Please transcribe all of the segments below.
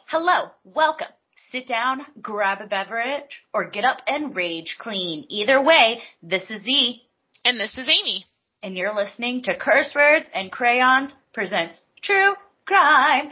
Hello, welcome. Sit down, grab a beverage, or get up and rage clean. Either way, this is Z. And this is Amy. And you're listening to Curse Words and Crayons presents True Crime.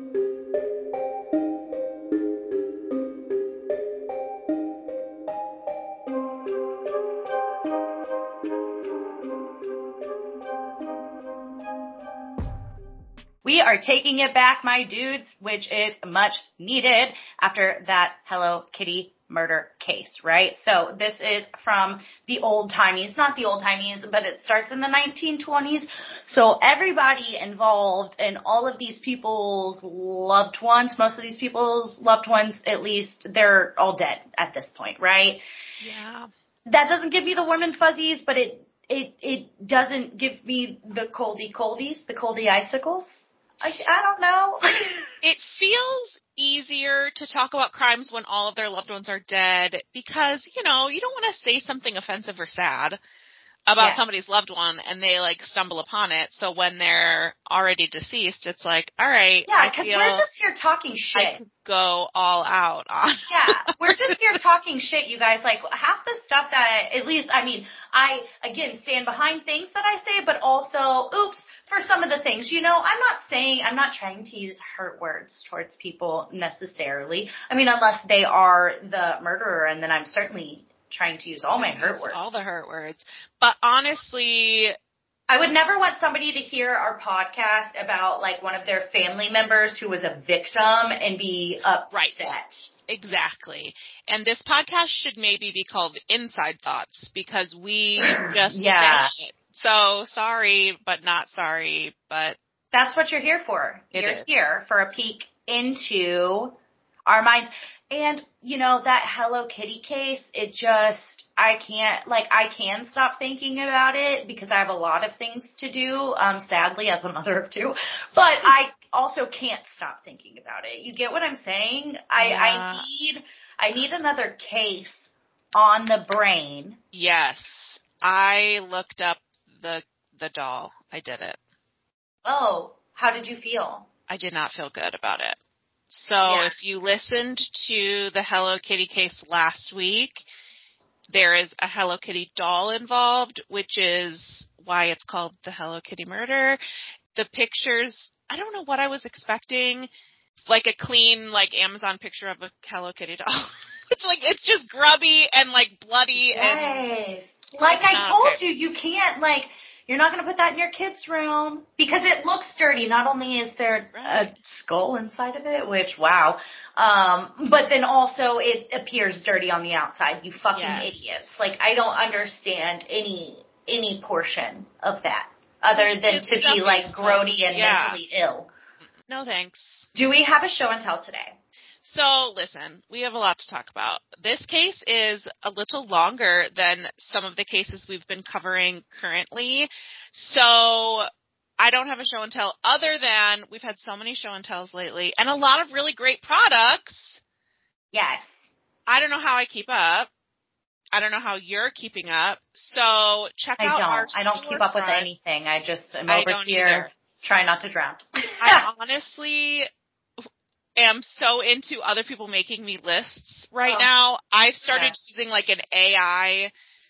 We are taking it back, my dudes, which is much needed after that Hello Kitty murder case, right? So this is from the old timies, not the old timies, but it starts in the 1920s. So everybody involved and all of these people's loved ones, most of these people's loved ones, at least, they're all dead at this point, right? Yeah. That doesn't give me the warm and fuzzies, but it doesn't give me the coldies, the coldy icicles. I don't know. It feels easier to talk about crimes when all of their loved ones are dead because, you don't want to say something offensive or sad about somebody's loved one and they, stumble upon it. So when they're already deceased, it's like, all right. Yeah, because we're just here talking shit. I could go all out on. Yeah, we're just here talking shit, you guys. Half the stuff that, at least, I, again, stand behind things that I say, but also, for some of the things, I'm not trying to use hurt words towards people necessarily. Unless they are the murderer, and then I'm certainly trying to use all my hurt words. All the hurt words. But honestly, I would never want somebody to hear our podcast about, one of their family members who was a victim and be upset. Right. Exactly. And this podcast should maybe be called Inside Thoughts because we just say it. So sorry, but not sorry, but that's what you're here for. You're here for a peek into our minds. And, that Hello Kitty case, I can stop thinking about it because I have a lot of things to do, sadly, as a mother of two, but I also can't stop thinking about it. You get what I'm saying? Yeah. I need another case on the brain. Yes. I looked up the doll. I did it. Oh, how did you feel? I did not feel good about it. So if you listened to the Hello Kitty case last week, there is a Hello Kitty doll involved, which is why it's called the Hello Kitty murder. The pictures, I don't know what I was expecting, like a clean, Amazon picture of a Hello Kitty doll. It's just grubby and, bloody. Yes. I told you, you can't, you're not going to put that in your kid's room because it looks dirty. Not only is there a skull inside of it, which, wow, but then also it appears dirty on the outside. You fucking idiots. I don't understand any portion of that other than to be, grody and mentally ill. No thanks. Do we have a show and tell today? So, listen, we have a lot to talk about. This case is a little longer than some of the cases we've been covering currently. So, I don't have a show and tell other than we've had so many show and tells lately and a lot of really great products. Yes. I don't know how I keep up. I don't know how you're keeping up. So, check out our I don't keep up with anything. I just am over here either. Trying not to drown. I honestly am so into other people making me lists right now. I've started using an AI,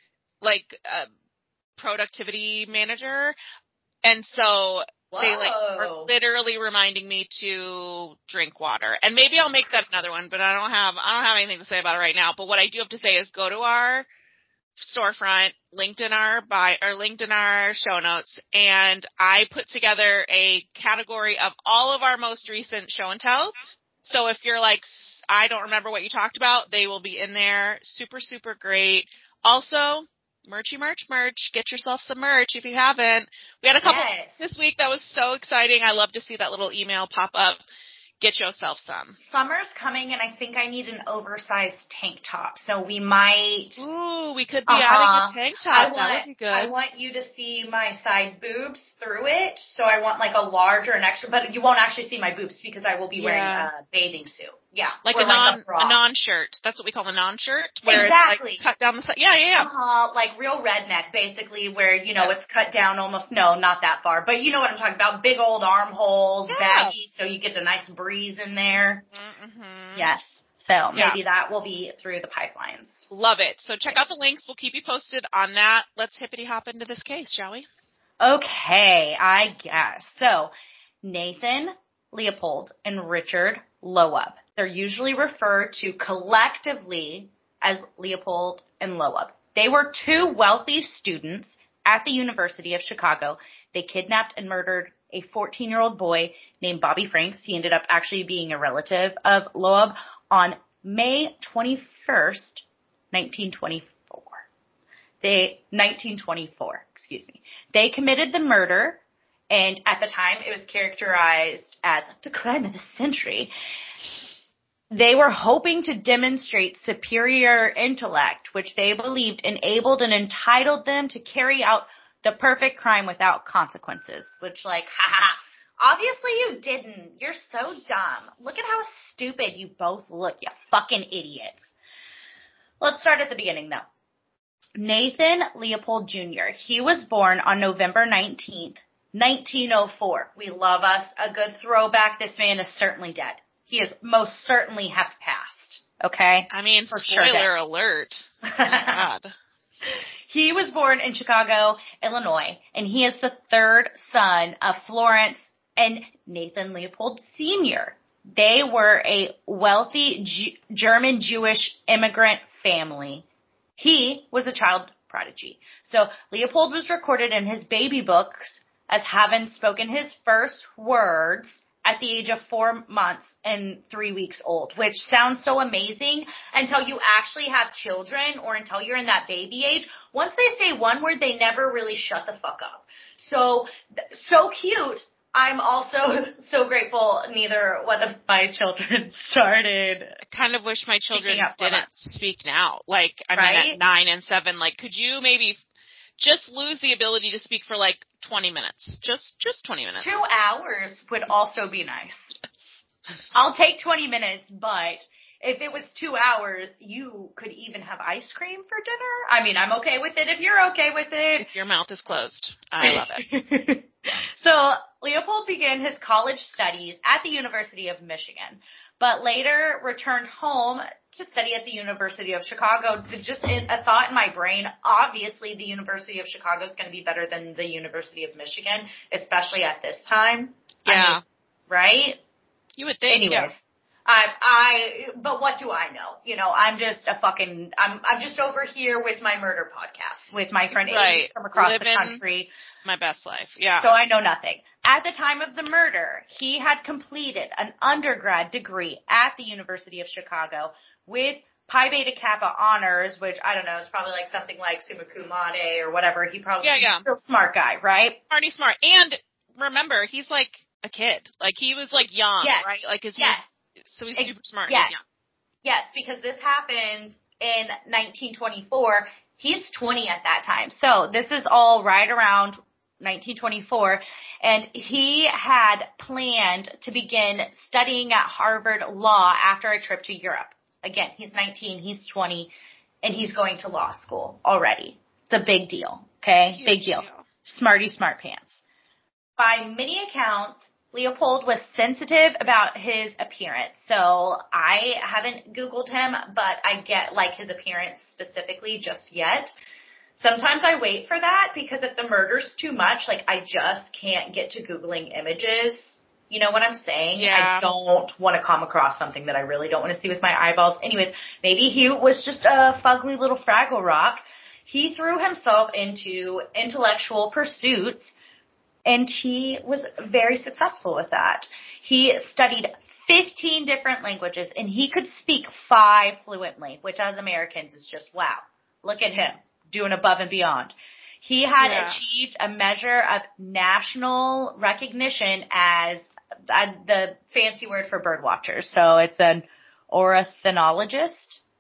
productivity manager. And so they are literally reminding me to drink water. And maybe I'll make that another one, but I don't have anything to say about it right now. But what I do have to say is go to our storefront, linked in our show notes, and I put together a category of all of our most recent show and tells. So if you're I don't remember what you talked about, they will be in there. Super, super great. Also, merch. Get yourself some merch if you haven't. We had a couple this week that was so exciting. I love to see that little email pop up. Get yourself some. Summer's coming, and I think I need an oversized tank top. So we might. Ooh, we could be adding a tank top. That would be good. I want you to see my side boobs through it. So I want a large or an extra, but you won't actually see my boobs because I will be wearing a bathing suit. Yeah. Like a non-shirt. That's what we call a non-shirt. Where exactly. It's like cut down the side. Yeah. Like real redneck, basically, where, it's cut down almost, no, not that far. But you know what I'm talking about. Big old armholes, baggy, so you get a nice breeze in there. Mm-hmm. Yes. So maybe that will be through the pipelines. Love it. So check out the links. We'll keep you posted on that. Let's hippity hop into this case, shall we? Okay, I guess. So Nathan Leopold and Richard Loeb. They're usually referred to collectively as Leopold and Loeb. They were two wealthy students at the University of Chicago. They kidnapped and murdered a 14-year-old boy named Bobby Franks. He ended up actually being a relative of Loeb on May 21st, 1924. 1924, excuse me. They committed the murder, and at the time it was characterized as the crime of the century. They were hoping to demonstrate superior intellect, which they believed enabled and entitled them to carry out the perfect crime without consequences, which obviously you didn't. You're so dumb. Look at how stupid you both look, you fucking idiots. Let's start at the beginning, though. Nathan Leopold Jr., he was born on November 19th, 1904. We love us a good throwback. This man is certainly dead. He is most certainly have passed. Okay? I mean, for spoiler alert. Oh my God. He was born in Chicago, Illinois, and he is the third son of Florence and Nathan Leopold Sr. They were a wealthy German Jewish immigrant family. He was a child prodigy. So Leopold was recorded in his baby books as having spoken his first words at the age of 4 months and 3 weeks old, which sounds so amazing until you actually have children or until you're in that baby age. Once they say one word, they never really shut the fuck up. So cute. I'm also so grateful neither one of my children started. I kind of wish my children didn't speak now. Like, I mean, at 9 and 7, like, could you maybe just lose the ability to speak for 20 minutes? Just 20 minutes. 2 hours would also be nice. I'll take 20 minutes, but if it was 2 hours, you could even have ice cream for dinner. I mean, I'm okay with it if you're okay with it. If your mouth is closed. I love it. So Leopold began his college studies at the University of Michigan, but later returned home to study at the University of Chicago. Just a thought in my brain, obviously the University of Chicago is going to be better than the University of Michigan, especially at this time. Yeah. I mean, right? You would think. Anyways. Yeah. But what do I know? I'm just I'm just over here with my murder podcast with my friend Amy from across the country. My best life. Yeah. So I know nothing. At the time of the murder, he had completed an undergrad degree at the University of Chicago with Pi Beta Kappa honors, which I don't know, is probably something like summa cum laude or whatever. He probably is a real smart guy, right? Pretty smart. And remember, he's a kid. He was young, right? So he's super smart. Yes. He's young. Yes, because this happens in 1924. He's 20 at that time. So this is all right around 1924, and he had planned to begin studying at Harvard Law after a trip to Europe. Again, he's 19, he's 20, and he's going to law school already. It's a big deal, okay? Huge big deal. Smarty smart pants. By many accounts, Leopold was sensitive about his appearance. So I haven't Googled him, but I get his appearance specifically just yet. Sometimes I wait for that because if the murder's too much, I just can't get to Googling images. You know what I'm saying? Yeah. I don't want to come across something that I really don't want to see with my eyeballs. Anyways, maybe he was just a fugly little Fraggle Rock. He threw himself into intellectual pursuits, and he was very successful with that. He studied 15 different languages, and he could speak 5 fluently, which as Americans is just wow. Look at him. Doing above and beyond. He had achieved a measure of national recognition as the fancy word for bird watchers. So it's an ornithologist.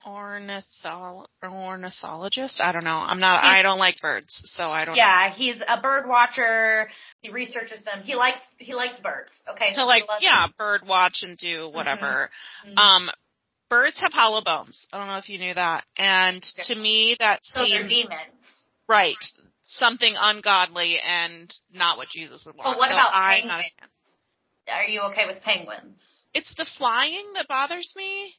ornithologist? I don't know. I don't like birds, so I don't know. Yeah, he's a bird watcher. He researches them. He likes birds. Okay. So bird watch and do whatever. Mm-hmm. Birds have hollow bones. I don't know if you knew that. And to me that seems they're demons. Right. Something ungodly and not what Jesus would want. But what about penguins? Are you okay with penguins? It's the flying that bothers me.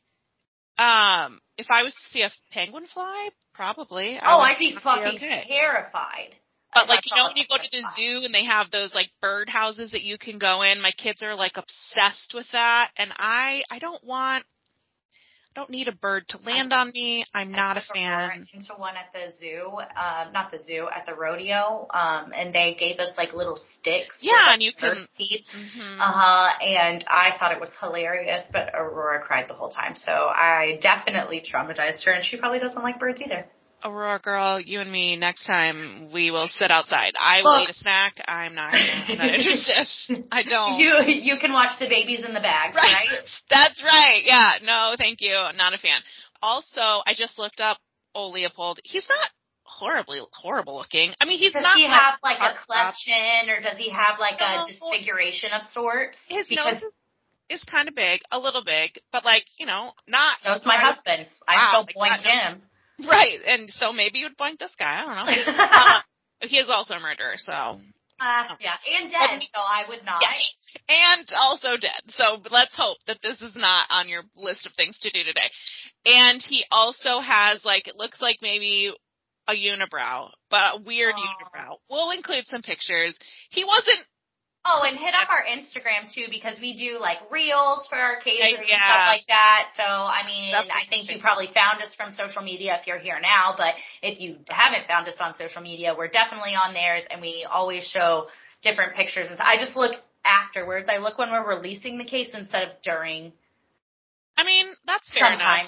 If I was to see a penguin fly, probably. I'd be fucking terrified. But when you go to the zoo and they have those bird houses that you can go in, my kids are obsessed with that, and I don't need a bird to land on me. I'm not a fan. I went to one at the zoo, not the zoo, at the rodeo, and they gave us little sticks. Yeah, and you can. Mm-hmm. And I thought it was hilarious, but Aurora cried the whole time. So I definitely traumatized her, and she probably doesn't like birds either. Aurora girl, you and me, next time we will sit outside. I will eat a snack. I'm not interested. I don't. You can watch the babies in the bags, right? That's right. Yeah. No, thank you. Not a fan. Also, I just looked up Leopold. He's not horrible looking. I mean, he's not. Does he have a cleft chin, or does he have a disfiguration of sorts? His nose is kind of big, a little big, but not. So's my husband's. I still boink him. Right, and so maybe you would boink this guy. I don't know. He is also a murderer, so. Yeah, and dead, so I would not. Yeah, and also dead. So let's hope that this is not on your list of things to do today. And he also has, it looks like maybe a unibrow, but a weird unibrow. We'll include some pictures. He wasn't. Oh, and hit up our Instagram, too, because we do, reels for our cases and stuff like that. So, I mean, I think you probably found us from social media if you're here now. But if you haven't found us on social media, we're definitely on theirs, and we always show different pictures. I just look afterwards. I look when we're releasing the case instead of during. I mean, that's fair enough.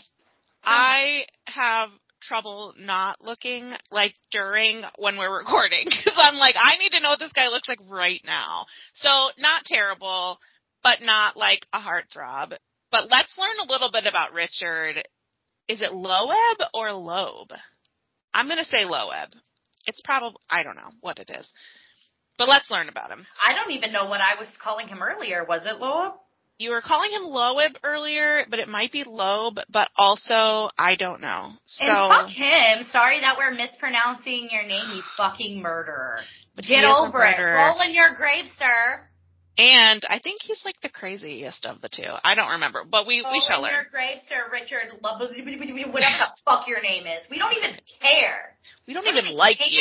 I have trouble not looking during when we're recording because I'm I need to know what this guy looks like right now. So not terrible, but not a heartthrob. But let's learn a little bit about Richard. Is it Loeb or Loeb? I'm going to say Loeb. It's probably, I don't know what it is, but let's learn about him. I don't even know what I was calling him earlier. Was it Loeb? You were calling him Loeb earlier, but it might be Loeb, but also, I don't know. So, and fuck him. Sorry that we're mispronouncing your name, you fucking murderer. But get over it. Roll in your grave, sir. And I think he's the craziest of the two. I don't remember, but we shall learn. Roll in your grave, sir, Richard, whatever the fuck your name is. We don't even care. We don't even like care.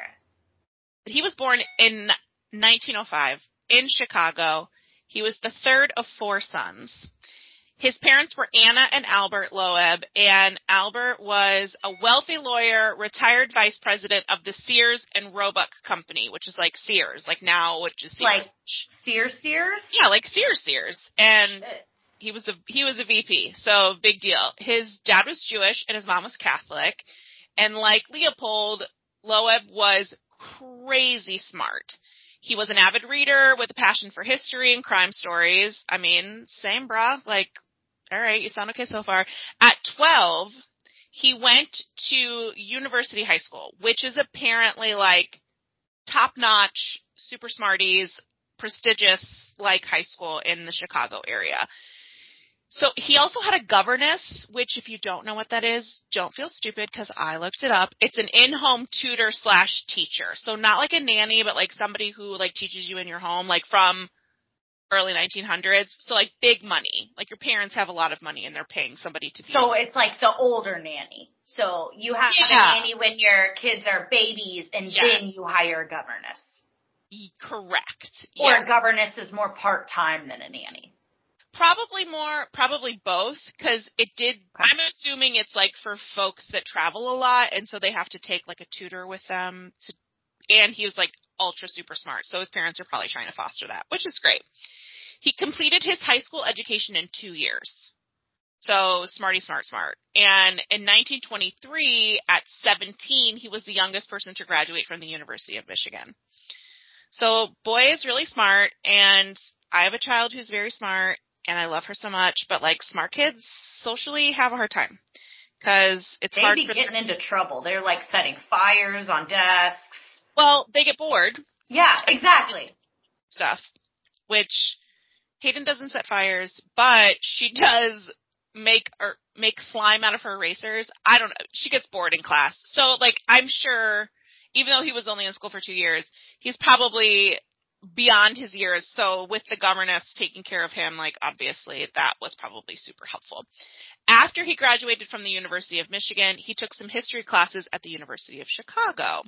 You. He was born in 1905 in Chicago. He was the third of 4 sons. His parents were Anna and Albert Loeb, and Albert was a wealthy lawyer, retired vice president of the Sears and Roebuck Company, which is Sears, now, which is Sears. Sears? Yeah, Sears. And he was a VP, so big deal. His dad was Jewish and his mom was Catholic, and Leopold, Loeb was crazy smart. He was an avid reader with a passion for history and crime stories. I mean, same, brah. All right, you sound okay so far. At 12, he went to University High School, which is apparently top-notch, super smarties, prestigious high school in the Chicago area. So he also had a governess, which if you don't know what that is, don't feel stupid because I looked it up. It's an in-home tutor / teacher. So not a nanny, but somebody who teaches you in your home, from early 1900s. So big money. Your parents have a lot of money and they're paying somebody to be. So it's the older nanny. So you have a nanny when your kids are babies and then you hire a governess. Correct. Or a governess is more part-time than a nanny. Probably both, because I'm assuming it's for folks that travel a lot, and so they have to take a tutor with them, and he was ultra super smart, so his parents are probably trying to foster that, which is great. He completed his high school education in 2 years. So smarty smart. And in 1923, at 17, he was the youngest person to graduate from the University of Michigan. So boy is really smart, and I have a child who's very smart, and I love her so much, but smart kids socially have a hard time because it's They'd hard be for getting into trouble. They're like setting fires on desks. Well, they get bored. Yeah, exactly. Stuff, which Hayden doesn't set fires, but she does make slime out of her erasers. I don't know. She gets bored in class. So, like, I'm sure, even though he was only in school for 2 years, he's probably beyond his years. So with the governess taking care of him, like, obviously that was probably super helpful. After he graduated from the University of Michigan, he took some history classes at the University of Chicago.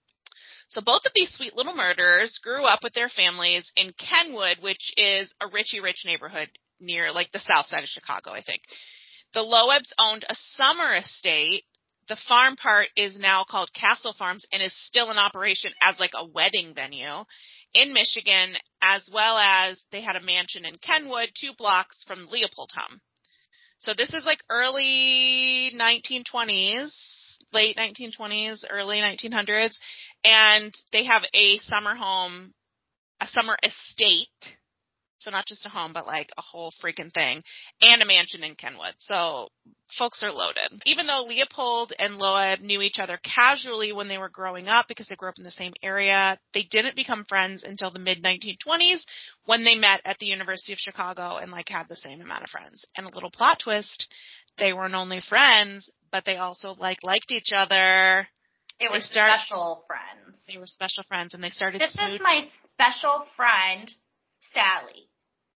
So both of these sweet little murderers grew up with their families in Kenwood, which is a richy rich neighborhood near, like, the south side of Chicago, I think. The Loebs owned a summer estate. The farm part is now called Castle Farms and is still in operation as, like, a wedding venue in Michigan, as well as they had a mansion in Kenwood, 2 blocks from Leopoldham. So this is, like, early 1920s, late 1920s, early 1900s, and they have a summer home, a summer estate, so not just a home, but, like, a whole freaking thing, and a mansion in Kenwood. So folks are loaded. Even though Leopold and Loeb knew each other casually when they were growing up because they grew up in the same area, they didn't become friends until the mid-1920s when they met at the University of Chicago and, like, had the same amount of friends. And a little plot twist, they weren't only friends, but they also, like, liked each other. It was special friends. They were special friends, and they started This is my special friend, Sally.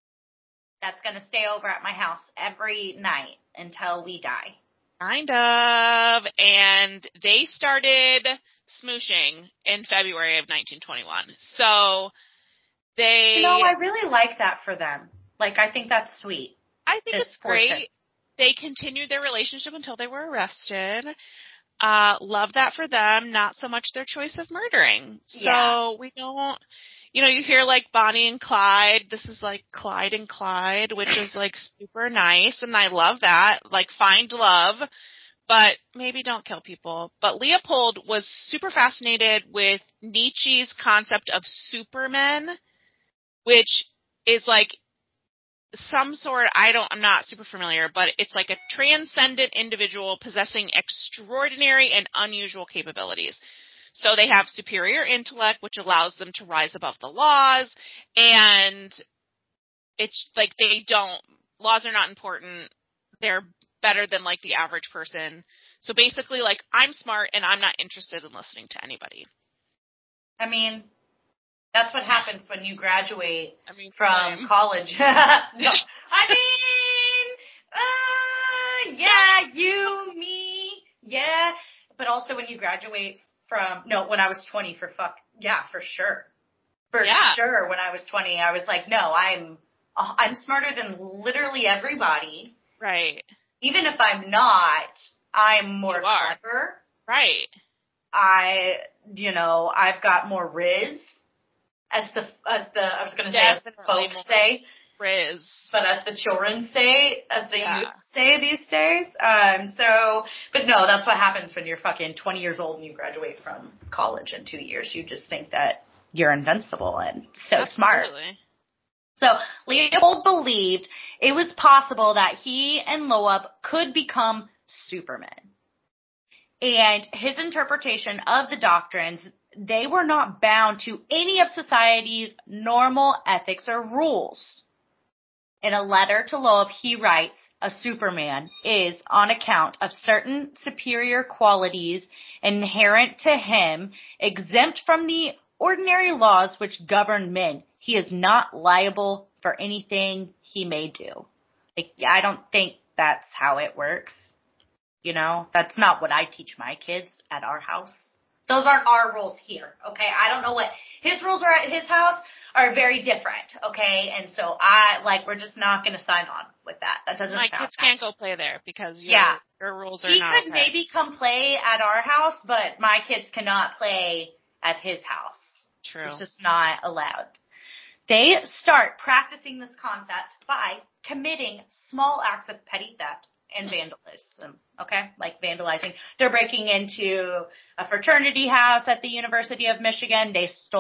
That's going to stay over at my house every night until we die. Kind of. And they started smooshing in February of 1921. So they... You know, I really like that for them. Like, I think that's sweet. I think it's great. They continued their relationship until they were arrested. Love that for them. Not so much their choice of murdering. So we don't... You know, you hear, like, Bonnie and Clyde. This is, like, Clyde and Clyde, which is, like, super nice, and I love that. Like, find love, but maybe don't kill people. But Leopold was super fascinated with Nietzsche's concept of supermen, which is, like, some sort, I'm not super familiar, but it's like a transcendent individual possessing extraordinary and unusual capabilities. So they have superior intellect, which allows them to rise above the laws, and it's like laws are not important. They're better than, like, the average person. So basically, like, I'm smart and I'm not interested in listening to anybody. I mean, that's what happens when you graduate from college. No. Yeah, you, me, yeah. But also when you graduate when I was 20 for sure. For sure, when I was 20, I was like, no, I'm smarter than literally everybody. Right. Even if I'm not, I'm more clever. Right. I've got more riz, as the folks say. Riz. But as the children say, as the youth say these days. But no, that's what happens when you're fucking 20 years old and you graduate from college in 2 years. You just think that you're invincible and so smart. So Leopold believed it was possible that he and Loeb could become supermen. And his interpretation of the doctrines, they were not bound to any of society's normal ethics or rules. In a letter to Loeb, he writes, a superman is, on account of certain superior qualities inherent to him, exempt from the ordinary laws which govern men. He is not liable for anything he may do. Like, I don't think that's how it works. You know, that's not what I teach my kids at our house. Those aren't our rules here, okay? I don't know what his rules are at his house are very different, okay? And so we're just not going to sign on with that. That doesn't sound My kids can't go play there because your rules are he not could maybe come play at our house, but my kids cannot play at his house. True. It's just not allowed. They start practicing this concept by committing small acts of petty theft and vandalism, okay? Like vandalizing. They're breaking into a fraternity house at the University of Michigan. They stole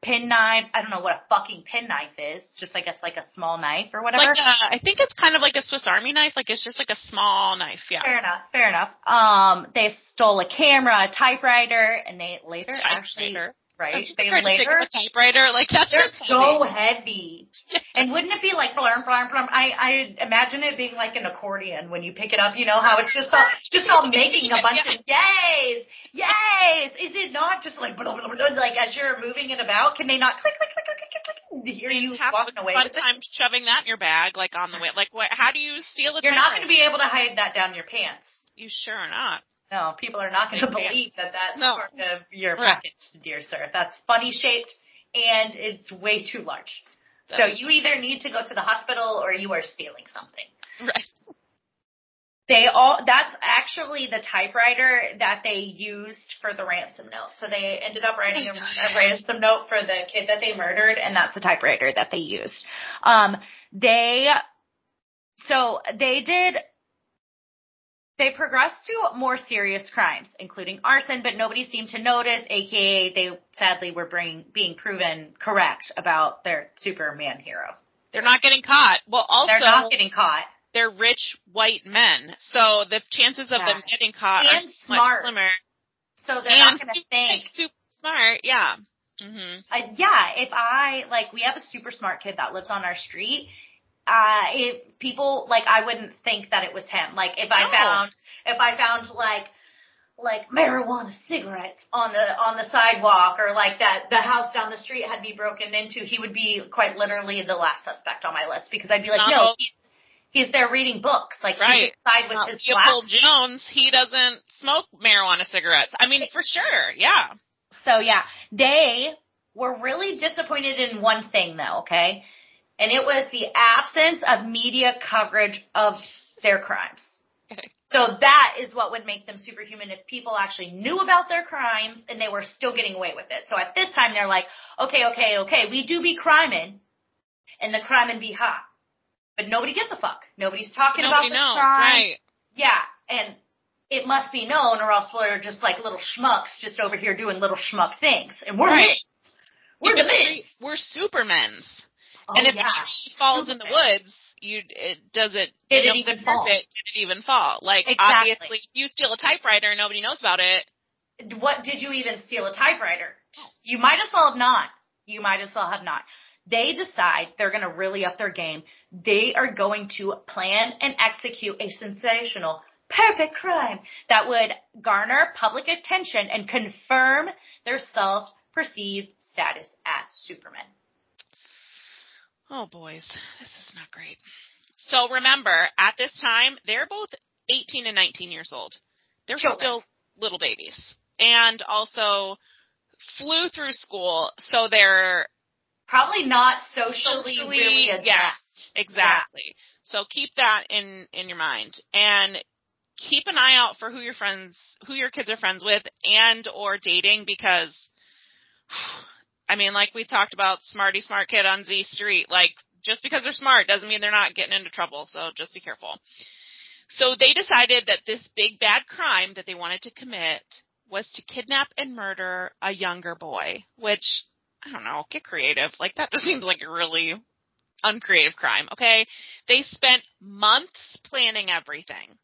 penknives. I don't know what a fucking penknife is. Just, I guess, like a small knife or whatever. It's like I think it's kind of like a Swiss Army knife. Like, it's just like a small knife, yeah. Fair enough. They stole a camera, a typewriter, and they later actually... Right? They later pick up a typewriter. Like, they're so heavy. And wouldn't it be like blurm, blurm, blurm? I imagine it being like an accordion when you pick it up. You know how it's just all making a bunch of yays. Is it not just like as you're moving it about? Can they not click, click, click, click, click, click? Hear you walking away with it? Fun time shoving that in your bag, like on the way. Like, what? How do you steal a typewriter? You're not going to be able to hide that down your pants. You sure are not. No, people are not going to believe that that's part of your package, dear sir. That's funny shaped, and it's way too large. So you either need to go to the hospital or you are stealing something. Right. That's actually the typewriter that they used for the ransom note. So they ended up writing a ransom note for the kid that they murdered, and that's the typewriter that they used. They progressed to more serious crimes, including arson, but nobody seemed to notice, aka they sadly were being proven correct about their Superman hero. They're not getting caught. Well, also, they're not getting caught. They're rich white men, so the chances of them getting caught are smart. Much slimmer. So they're not going to think. Super smart, yeah. Mm-hmm. We have a super smart kid that lives on our street. If people, I wouldn't think that it was him. Like, if I found like marijuana cigarettes on the sidewalk, or like that the house down the street had been broken into, he would be quite literally the last suspect on my list, because I'd be like, no, he's there reading books. Like, right. He's inside with his Leopold Jones, he doesn't smoke marijuana cigarettes. I mean, for sure, yeah. So, yeah, they were really disappointed in one thing, though, okay? And it was the absence of media coverage of their crimes. Okay. So that is what would make them superhuman, if people actually knew about their crimes and they were still getting away with it. So at this time, they're like, okay, we do be criming, and the criming be hot. But nobody gives a fuck. Nobody's talking about the crime. Right. Yeah, and it must be known, or else we're just like little schmucks just over here doing little schmuck things. And we're we're the men. We're supermen's. Oh, and if a tree falls in the woods, did it even fall? Like, exactly. Obviously, you steal a typewriter and nobody knows about it. What, did you even steal a typewriter? You might as well have not. They decide they're going to really up their game. They are going to plan and execute a sensational, perfect crime that would garner public attention and confirm their self-perceived status as Superman. Oh, boys, this is not great. So remember, at this time, they're both 18 and 19 years old. They're still little babies. And also flew through school, so they're probably not socially really adept. Yes, exactly. Yeah. So keep that in your mind. And keep an eye out for who your kids are friends with and or dating, because I mean, like we talked about, smart kid on Z Street. Like, just because they're smart doesn't mean they're not getting into trouble, so just be careful. So they decided that this big bad crime that they wanted to commit was to kidnap and murder a younger boy, which, I don't know, get creative. Like, that just seems like a really uncreative crime, okay? They spent months planning everything.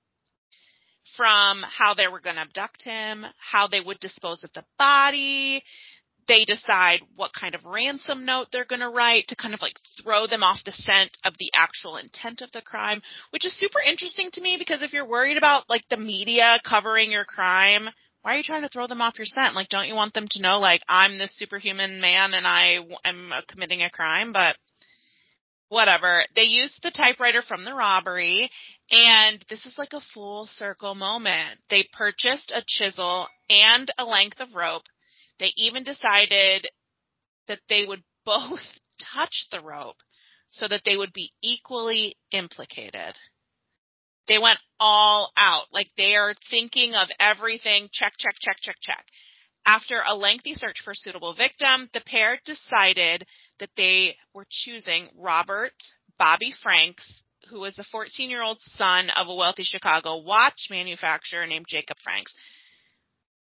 From how they were going to abduct him, how they would dispose of the body. They decide what kind of ransom note they're going to write to kind of like throw them off the scent of the actual intent of the crime, which is super interesting to me, because if you're worried about like the media covering your crime, why are you trying to throw them off your scent? Like, don't you want them to know, like, I'm this superhuman man and I am committing a crime? But whatever. They used the typewriter from the robbery, and this is like a full circle moment. They purchased a chisel and a length of rope. They even decided that they would both touch the rope so that they would be equally implicated. They went all out. Like, they are thinking of everything. Check, check, check, check, check. After a lengthy search for a suitable victim, the pair decided that they were choosing Robert Bobby Franks, who was a 14-year-old son of a wealthy Chicago watch manufacturer named Jacob Franks.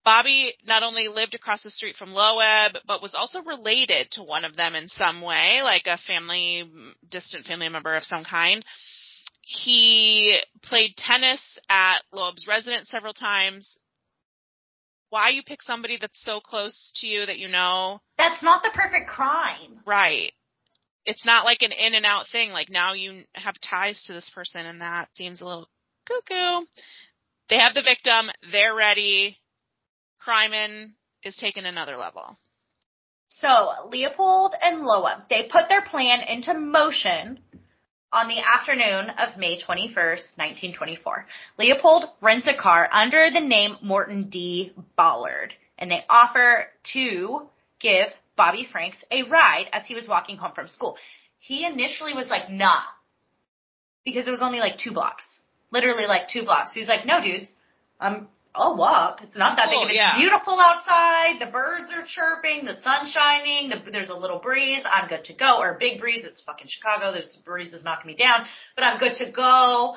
Bobby not only lived across the street from Loeb, but was also related to one of them in some way, like a distant family member of some kind. He played tennis at Loeb's residence several times. Why you pick somebody that's so close to you that you know? That's not the perfect crime. Right. It's not like an in and out thing. Like, now you have ties to this person, and that seems a little cuckoo. They have the victim. They're ready. Crimen is taking another level. So Leopold and Loeb, they put their plan into motion on the afternoon of May 21st, 1924. Leopold rents a car under the name Morton D. Ballard, and they offer to give Bobby Franks a ride as he was walking home from school. He initially was like, nah, because it was only like 2 blocks. Literally like 2 blocks. He was like, no, dudes, I'll walk. It's not that big. It's beautiful outside. The birds are chirping. The sun's shining. There's a little breeze. I'm good to go. Or a big breeze. It's fucking Chicago. There's breezes knocking me down. But I'm good to go.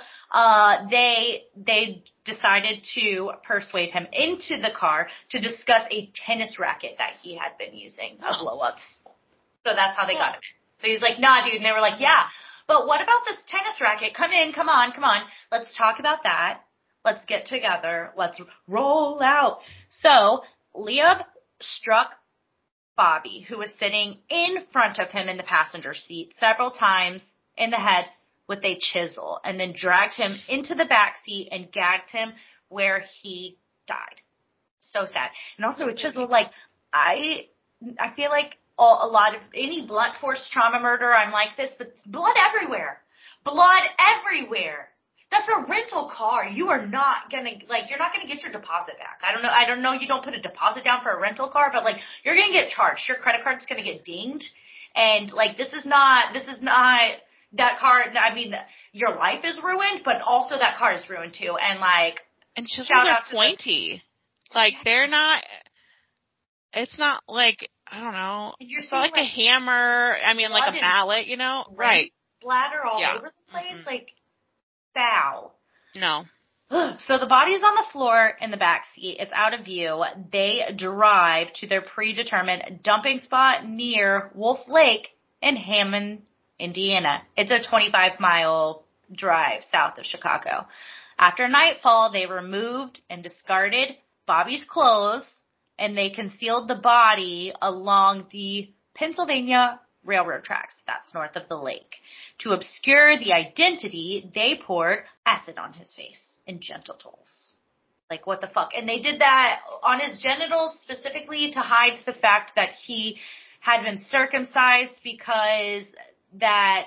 They decided to persuade him into the car to discuss a tennis racket that he had been using of Loeb's. So that's how they got him. So he's like, nah, dude. And they were like, yeah. But what about this tennis racket? Come in. Come on. Let's talk about that. Let's get together. Let's roll out. So Loeb struck Bobby, who was sitting in front of him in the passenger seat, several times in the head with a chisel, and then dragged him into the back seat and gagged him where he died. So sad. And also a chisel, like, I feel like a lot of any blunt force trauma murder, I'm like this, but blood everywhere. Blood everywhere. That's a rental car. You are not gonna, like, you're not gonna get your deposit back. I don't know, you don't put a deposit down for a rental car, but, like, you're gonna get charged. Your credit card's gonna get dinged. And, like, this is not that car. I mean, your life is ruined, but also that car is ruined too. And, like, and chisels are pointy. Like, they're not, it's not like, I don't know, it's not like a hammer. I mean, like a mallet, you know? Right. Splatter all over the place. Mm-hmm. Like, foul. No. So the body's on the floor in the back seat. It's out of view. They drive to their predetermined dumping spot near Wolf Lake in Hammond, Indiana. It's a 25-mile drive south of Chicago. After nightfall, they removed and discarded Bobby's clothes, and they concealed the body along the Pennsylvania railroad tracks. That's north of the lake. To obscure the identity, they poured acid on his face in gentle doses. Like, what the fuck? And they did that on his genitals specifically to hide the fact that he had been circumcised, because that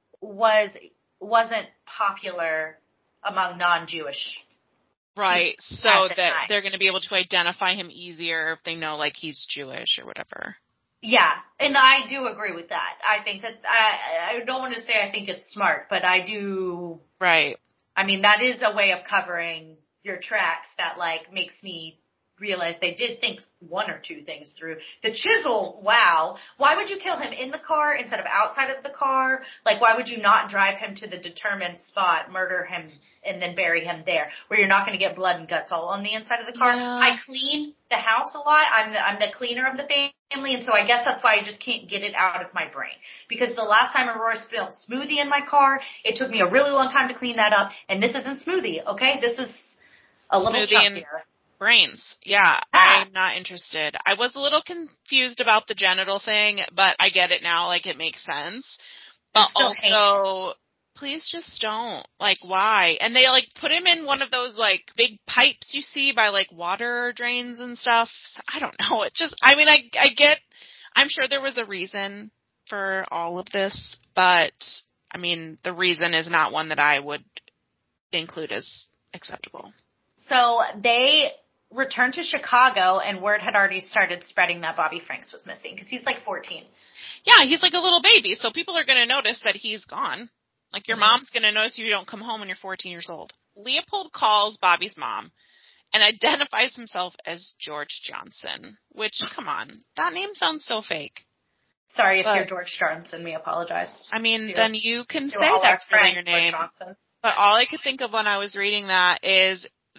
wasn't popular among non-Jewish. Right, so that they're going to be able to identify him easier if they know, like, he's Jewish or whatever. Yeah, and I do agree with that. I think that, I don't want to say I think it's smart, but I do. Right. I mean, that is a way of covering your tracks that, like, makes me realize they did think 1 or 2 things through. The chisel, wow. Why would you kill him in the car instead of outside of the car? Like, why would you not drive him to the determined spot, murder him, and then bury him there, where you're not going to get blood and guts all on the inside of the car? Yeah. I clean the house a lot. I'm the cleaner of the family, and so I guess that's why I just can't get it out of my brain. Because the last time Aurora spilled smoothie in my car, it took me a really long time to clean that up, and this isn't smoothie, okay? This is a little chunkier. Brains. Yeah, I'm not interested. I was a little confused about the genital thing, but I get it now. Like, it makes sense. But also, please just don't. Like, why? And they, like, put him in one of those, like, big pipes you see by, like, water drains and stuff. I don't know. It just, I mean, I get, I'm sure there was a reason for all of this, but, I mean, the reason is not one that I would include as acceptable. So they returned to Chicago, and word had already started spreading that Bobby Franks was missing, because he's like 14. Yeah, he's like a little baby, so people are going to notice that he's gone. Like, your mom's going to notice you don't come home when you're 14 years old. Leopold calls Bobby's mom and identifies himself as George Johnson, which, come on, that name sounds so fake. Sorry if you're George Johnson, we apologize. I mean, then you can say that's really your name. But all I could think of when I was reading that is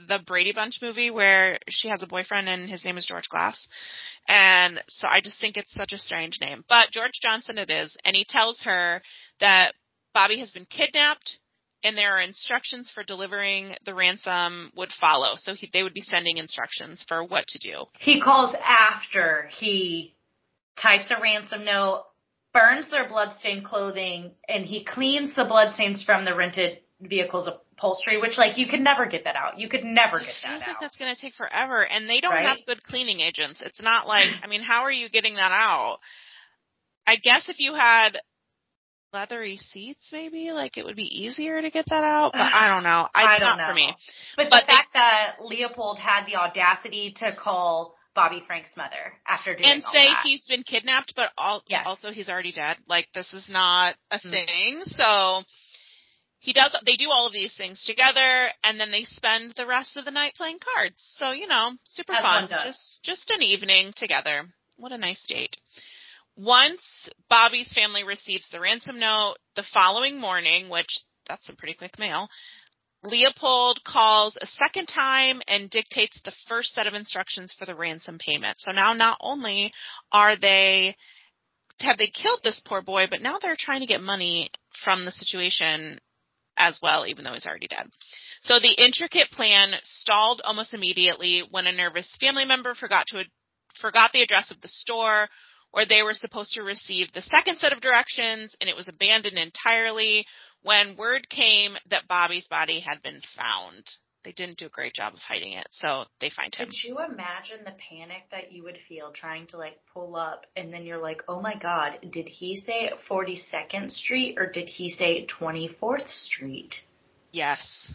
the Brady Bunch movie where she has a boyfriend and his name is George Glass. And so I just think it's such a strange name. But George Johnson it is. And he tells her that Bobby has been kidnapped and there are instructions for delivering the ransom would follow. So they would be sending instructions for what to do. He calls after he types a ransom note, burns their bloodstained clothing, and he cleans the bloodstains from the rented vehicle's upholstery, which, like, you could never get that out. You could never get that out. I think that's going to take forever, and they don't have good cleaning agents. It's not like, I mean, how are you getting that out? I guess if you had leathery seats, maybe, like, it would be easier to get that out, but I don't know. It's not for me. But the fact that Leopold had the audacity to call Bobby Frank's mother after doing and say he's been kidnapped, but also he's already dead. Like, this is not a thing. So they do all of these things together, and then they spend the rest of the night playing cards. So, super fun. Just an evening together. What a nice date. Once Bobby's family receives the ransom note, the following morning, which that's some pretty quick mail, Leopold calls a second time and dictates the first set of instructions for the ransom payment. So now not only have they killed this poor boy, but now they're trying to get money from the situation as well, even though he's already dead. So the intricate plan stalled almost immediately when a nervous family member forgot the address of the store where they were supposed to receive the second set of directions, and it was abandoned entirely when word came that Bobby's body had been found. They didn't do a great job of hiding it, so they find him. Could you imagine the panic that you would feel trying to, like, pull up, and then you're like, oh my God, did he say 42nd Street, or did he say 24th Street? Yes.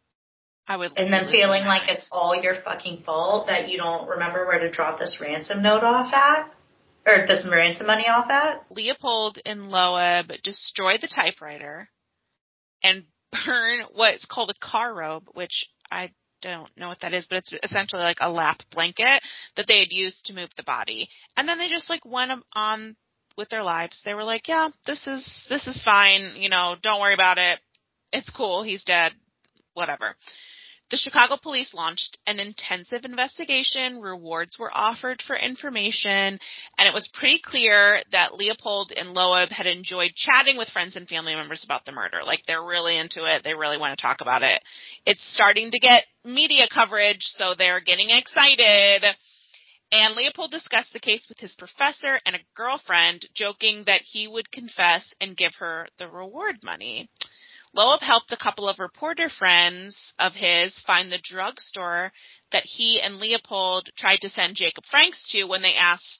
I would. And then feeling like it's all your fucking fault that you don't remember where to drop this ransom note off at? Or this ransom money off at? Leopold and Loeb destroy the typewriter and burn what's called a car robe, which I don't know what that is, but it's essentially like a lap blanket that they had used to move the body. And then they just, like, went on with their lives. They were like, yeah, this is fine. Don't worry about it. It's cool. He's dead. Whatever. The Chicago police launched an intensive investigation. Rewards were offered for information, and it was pretty clear that Leopold and Loeb had enjoyed chatting with friends and family members about the murder. Like, they're really into it. They really want to talk about it. It's starting to get media coverage, so they're getting excited. And Leopold discussed the case with his professor and a girlfriend, joking that he would confess and give her the reward money. Loeb helped a couple of reporter friends of his find the drugstore that he and Leopold tried to send Jacob Franks to when they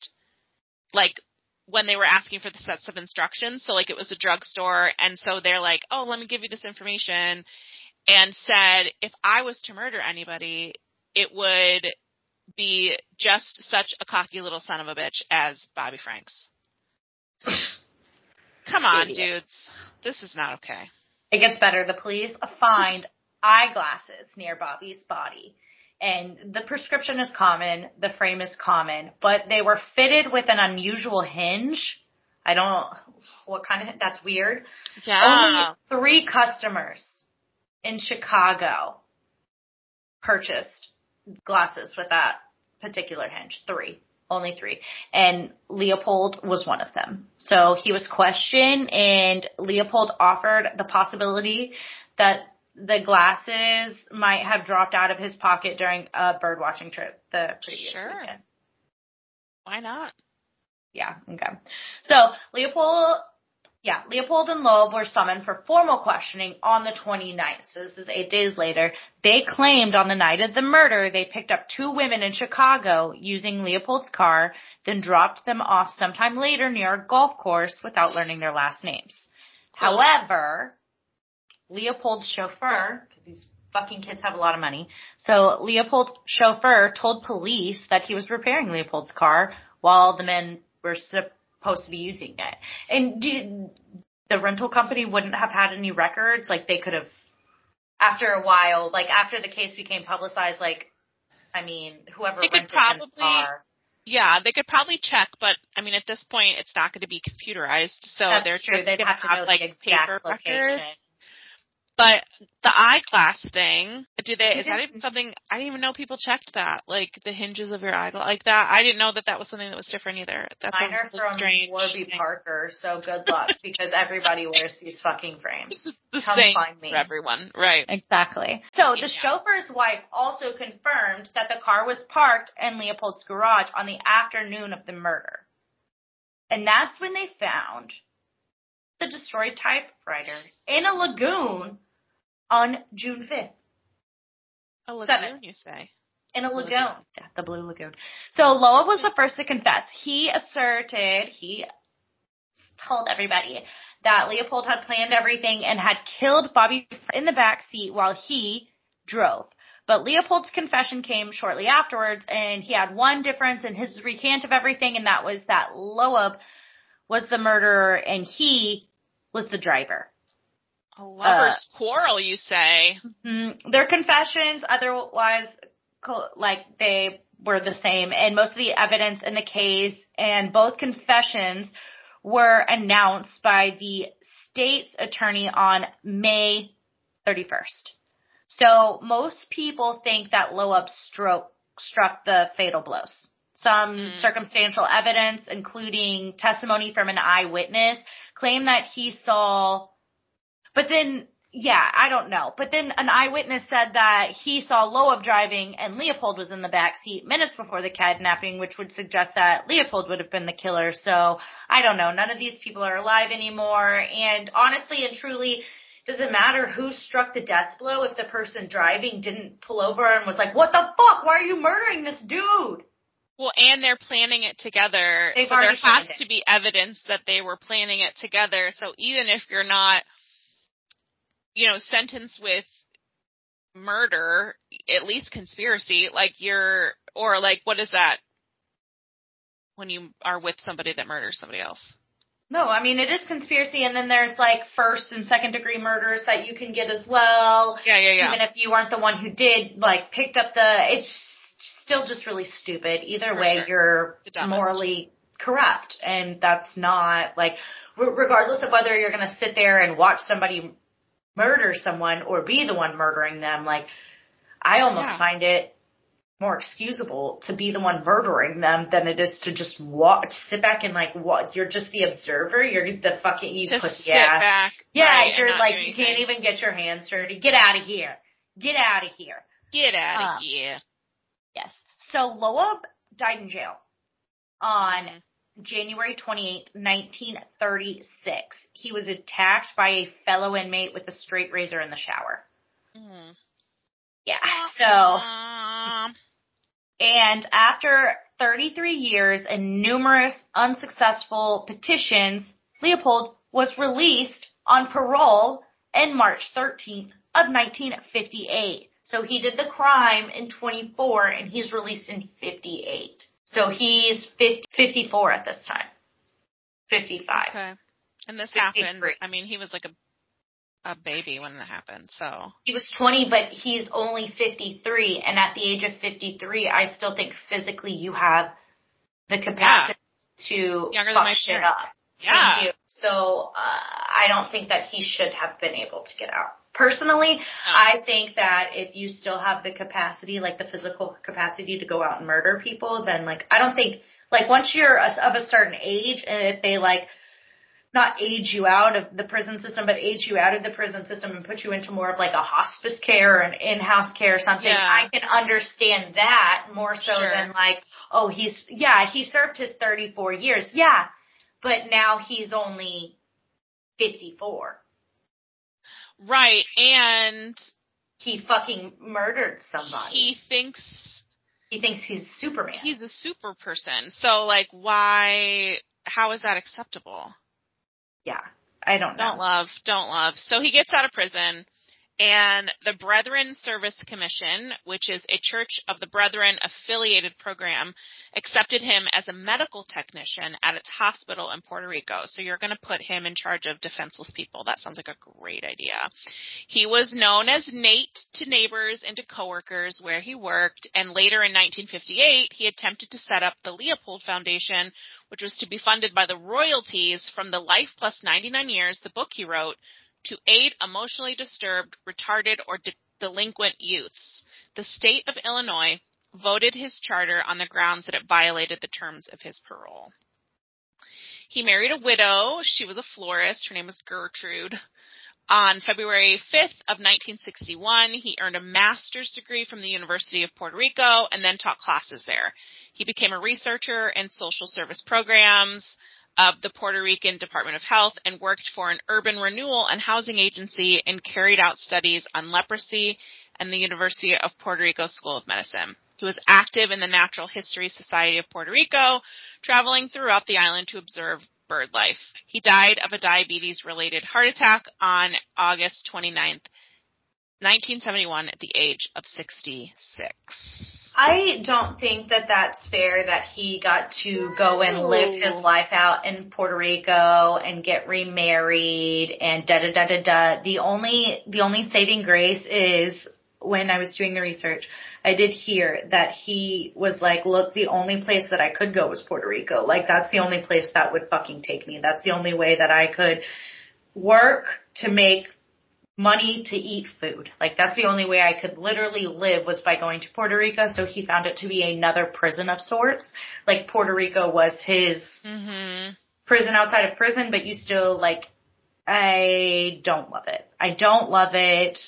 were asking for the sets of instructions. So, like, it was a drugstore, and so they're like, oh, let me give you this information, and said, if I was to murder anybody, it would be just such a cocky little son of a bitch as Bobby Franks. Come on, dudes. This is not okay. It gets better. The police find eyeglasses near Bobby's body. And the prescription is common. The frame is common. But they were fitted with an unusual hinge. I don't know what kind of, that's weird. Yeah. Only 3 customers in Chicago purchased glasses with that particular hinge. 3. Only 3. And Leopold was one of them. So he was questioned, and Leopold offered the possibility that the glasses might have dropped out of his pocket during a birdwatching trip the previous weekend. Why not? Yeah, okay. So Leopold and Loeb were summoned for formal questioning on the 29th. So this is 8 days later. They claimed on the night of the murder, they picked up 2 women in Chicago using Leopold's car, then dropped them off sometime later near a golf course without learning their last names. Cool. However, Leopold's chauffeur, because these fucking kids have a lot of money, so Leopold's chauffeur told police that he was repairing Leopold's car while the men were supposed to be using it. And the rental company wouldn't have had any records? Like, they could have, after a while, like, after the case became publicized, like, I mean, whoever rented the car. Yeah, they could probably check, but, I mean, at this point, it's not going to be computerized, so That's true. They'd have to know, like, the exact location. Records. But the I-class thing, is that even something, I didn't even know people checked that, like the hinges of your eyeglass, like that. I didn't know that was something that was different either. That's mine are from Warby Parker, so good luck, because everybody wears these fucking frames. Come find me. For everyone, right. Exactly. So the chauffeur's wife also confirmed that the car was parked in Leopold's garage on the afternoon of the murder. And that's when they found the destroyed typewriter in a lagoon on June 5th. A lagoon, you say? In a lagoon. Yeah, the Blue Lagoon. So Loeb was the first to confess. He told everybody that Leopold had planned everything and had killed Bobby in the back seat while he drove. But Leopold's confession came shortly afterwards, and he had one difference in his recant of everything, and that was that Loeb was the murderer and he was the driver. A lover's quarrel, you say? Mm-hmm. Their confessions, otherwise, like, they were the same, and most of the evidence in the case and both confessions were announced by the state's attorney on May 31st. So most people think that Loeb struck the fatal blows. Some circumstantial evidence, including testimony from an eyewitness, claim that he saw, but then, I don't know. But then an eyewitness said that he saw Loeb driving and Leopold was in the back seat minutes before the kidnapping, which would suggest that Leopold would have been the killer. So I don't know. None of these people are alive anymore. And honestly and truly, does it matter who struck the death blow if the person driving didn't pull over and was like, what the fuck? Why are you murdering this dude? Well, and they're planning it together, so there has to be evidence that they were planning it together. So even if you're not, sentenced with murder, at least conspiracy, what is that when you are with somebody that murders somebody else? No, I mean, it is conspiracy, and then there's, like, first and second degree murders that you can get as well. Yeah. Even if you weren't the one who did, picked up it's still just really stupid. Either way, you're morally corrupt, and that's not, regardless of whether you're going to sit there and watch somebody murder someone or be the one murdering them, I almost find it more excusable to be the one murdering them than it is to just sit back and you're just the observer. You're the fucking pussy ass. Back, yeah, right, you're you can't even get your hands dirty. Get out of here. Get out of here. Get out of here. Yes. So Loeb died in jail on January 28th, 1936. He was attacked by a fellow inmate with a straight razor in the shower. Mm. Yeah. So, and after 33 years and numerous unsuccessful petitions, Leopold was released on parole in March 13th of 1958. So he did the crime in 24 and he's released in 58. So he's 54 at this time. 55. Okay. And this happened, he was like a baby when that happened, so. He was 20, but he's only 53. And at the age of 53, I still think physically you have the capacity to fuck shit up. Yeah. So I don't think that he should have been able to get out. Personally, I think that if you still have the capacity, the physical capacity to go out and murder people, then, I don't think, once you're of a certain age, and if they, not age you out of the prison system, but age you out of the prison system and put you into more of, a hospice care or an in-house care or something, I can understand that more so than, he served his 34 years. Yeah, but now he's only 54. Right, and he fucking murdered somebody. He thinks he's Superman. He's a super person. So, how is that acceptable? Yeah, I don't know. Don't love. So he gets out of prison, and the Brethren Service Commission, which is a Church of the Brethren affiliated program, accepted him as a medical technician at its hospital in Puerto Rico. So you're going to put him in charge of defenseless people. That sounds like a great idea. He was known as Nate to neighbors and to coworkers where he worked, and later in 1958, he attempted to set up the Leopold Foundation, which was to be funded by the royalties from the Life Plus 99 Years, the book he wrote, to aid emotionally disturbed, retarded, or delinquent youths. The state of Illinois voted his charter on the grounds that it violated the terms of his parole. He married a widow. She was a florist. Her name was Gertrude. On February 5th of 1961, he earned a master's degree from the University of Puerto Rico and then taught classes there. He became a researcher in social service programs of the Puerto Rican Department of Health and worked for an urban renewal and housing agency and carried out studies on leprosy and the University of Puerto Rico School of Medicine. He was active in the Natural History Society of Puerto Rico, traveling throughout the island to observe bird life. He died of a diabetes-related heart attack on August 29th, 1971 at the age of 66. I don't think that that's fair that he got to go and live his life out in Puerto Rico and get remarried and da-da-da-da-da. The only saving grace is when I was doing the research, I did hear that he was like, look, the only place that I could go was Puerto Rico. Like, that's the only place that would fucking take me. That's the only way that I could work to make money to eat food. Like, that's the only way I could literally live was by going to Puerto Rico. So he found it to be another prison of sorts. Like, Puerto Rico was his prison outside of prison, but you still, like, I don't love it. I don't love it.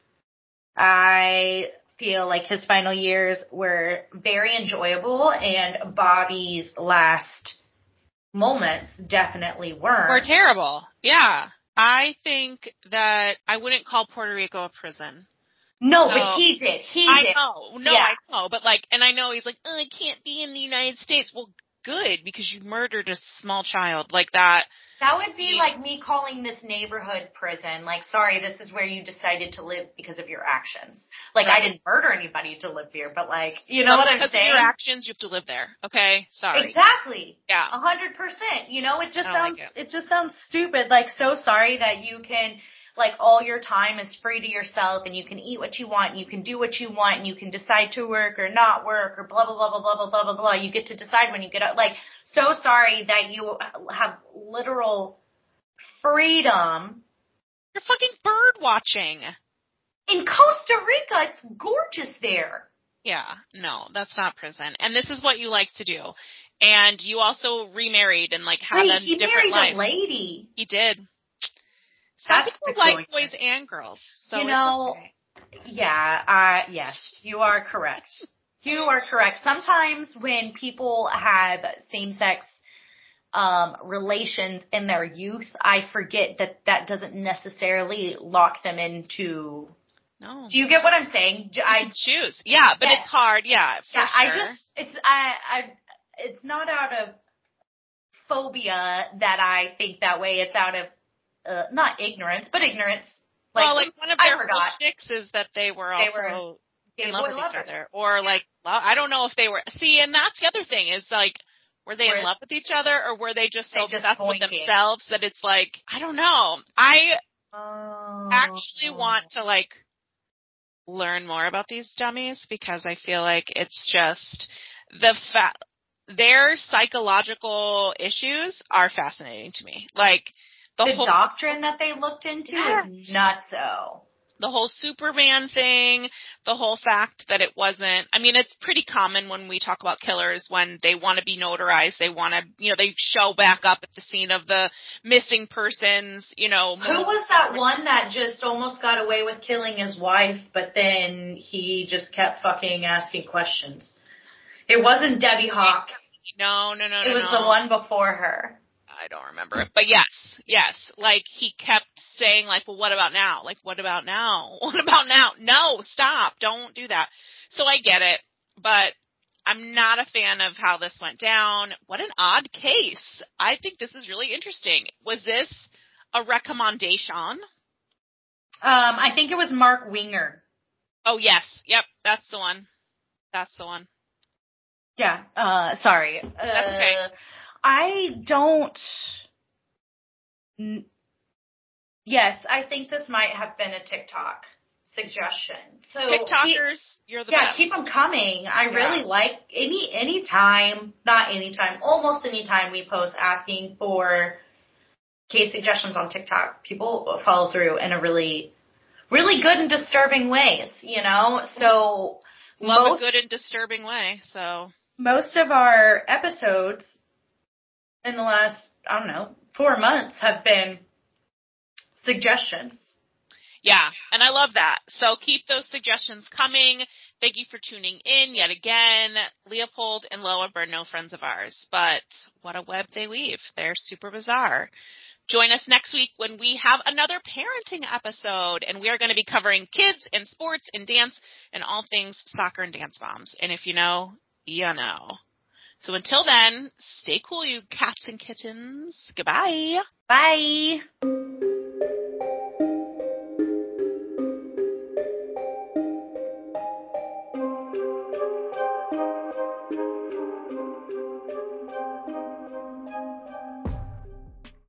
I feel like his final years were very enjoyable, and Bobby's last moments definitely weren't. Were terrible. Yeah. I think that I wouldn't call Puerto Rico a prison. No, but he did. I know. No, yeah. I know. But like, and I know he's like, I can't be in the United States. Well, good, because you murdered a small child like that. That would be like me calling this neighborhood prison. Like, sorry, this is where you decided to live because of your actions. Like, right. I didn't murder anybody to live here, but like, you know what I'm saying? Because of your actions, you have to live there. Okay? Sorry. Exactly. Yeah. 100%. You know, it just sounds stupid. Like, so sorry that you can, like, all your time is free to yourself and you can eat what you want and you can do what you want and you can decide to work or not work or blah, blah, blah, blah, blah, blah, blah, blah, blah. You get to decide when you get out. Like, so sorry that you have literal freedom. You're fucking bird watching. In Costa Rica, it's gorgeous there. Yeah, no, that's not prison. And this is what you like to do. And you also remarried and like had a different life. He married a lady. He did. Some people like boys and girls. So you know, it's okay. Yeah, yes, you are correct. You are correct. Sometimes when people have same-sex relations in their youth, I forget that doesn't necessarily lock them into. No. Do you get what I'm saying? I choose. Yeah, but it's hard. Yeah, for sure. It's not out of phobia that I think that way. It's out of not ignorance, but ignorance. Like one of their whole shticks is that they were also in love with each other, or like I don't know if they were. See, and that's the other thing is like, were they in love with each other, or were they just so obsessed with themselves that it's like, I don't know. I actually want to like learn more about these dummies because I feel like it's just their psychological issues are fascinating to me. Like the whole doctrine that they looked into is nutso. The whole Superman thing, the whole fact that it wasn't, I mean, it's pretty common when we talk about killers when they want to be notarized, they want to, they show back up at the scene of the missing persons, Who was that one that just almost got away with killing his wife, but then he just kept fucking asking questions? It wasn't Debbie Hawk. No. It was the one before her. I don't remember it, but yes. Like he kept saying like, well, what about now? Like, what about now? What about now? No, stop. Don't do that. So I get it, but I'm not a fan of how this went down. What an odd case. I think this is really interesting. Was this a recommendation? I think it was Mark Winger. Oh yes. Yep. That's the one. Yeah. Sorry. That's okay. I don't. Yes, I think this might have been a TikTok suggestion. So TikTokers, you're the best. Yeah, keep them coming. I really like almost any time we post asking for case suggestions on TikTok, people follow through in a really, really good and disturbing ways, you know? So love a good and disturbing way. So most of our episodes in the last, 4 months have been suggestions. Yeah, and I love that. So keep those suggestions coming. Thank you for tuning in yet again. Leopold and Loa are no friends of ours, but what a web they weave. They're super bizarre. Join us next week when we have another parenting episode, and we are going to be covering kids and sports and dance and all things soccer and dance moms. And if you know, you know. So until then, stay cool, you cats and kittens. Goodbye. Bye.